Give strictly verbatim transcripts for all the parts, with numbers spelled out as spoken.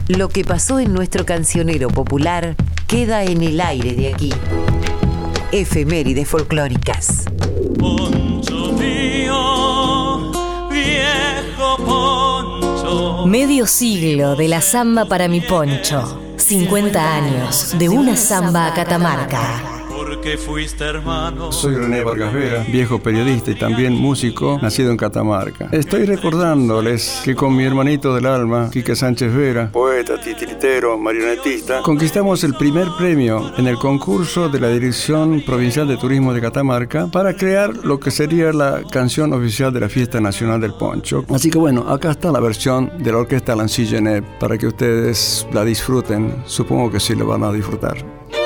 Lo que pasó en nuestro cancionero popular queda en el aire de aquí. Efemérides folclóricas. Poncho mío, viejo poncho. Medio siglo de la samba para mi poncho. cincuenta años de una samba a Catamarca. Porque fuiste hermano. Soy René Vargas Vera, viejo periodista y también músico, nacido en Catamarca. Estoy recordándoles que con mi hermanito del alma, Quique Sánchez Vera, poeta, titiritero, marionetista, conquistamos el primer premio en el concurso de la Dirección Provincial de Turismo de Catamarca para crear lo que sería la canción oficial de la Fiesta Nacional del Poncho. Así que bueno, acá está la versión de la orquesta Lancy Genet para que ustedes la disfruten. Supongo que sí lo van a disfrutar.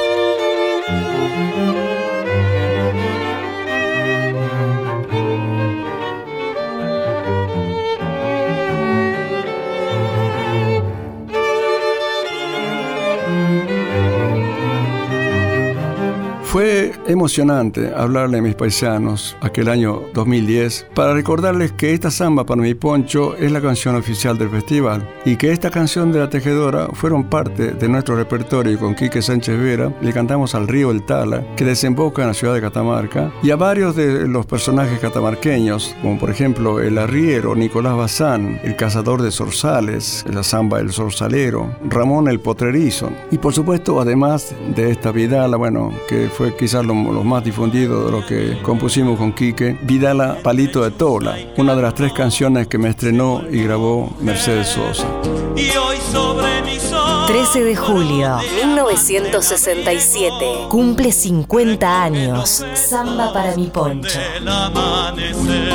Fue emocionante hablarle a mis paisanos aquel año dos mil diez para recordarles que esta samba para mi poncho es la canción oficial del festival y que esta canción de La Tejedora fueron parte de nuestro repertorio y con Quique Sánchez Vera le cantamos al río El Tala que desemboca en la ciudad de Catamarca y a varios de los personajes catamarqueños como por ejemplo el arriero Nicolás Bazán, el cazador de zorzales, la samba del zorzalero, Ramón el Potrerizo y por supuesto además de esta vidala, bueno, que fue quizás lo, lo más difundido de lo que compusimos con Quique, Vidala Palito de Tola, una de las tres canciones que me estrenó y grabó Mercedes Sosa. Y hoy sobre mi sol, trece de julio mil novecientos sesenta y siete. Cumple cincuenta años. Samba para mi poncho. del amanecer.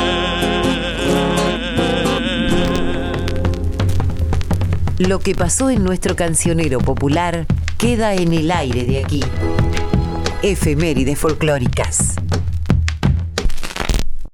Lo que pasó en nuestro cancionero popular queda en el aire de aquí. Efemérides folclóricas.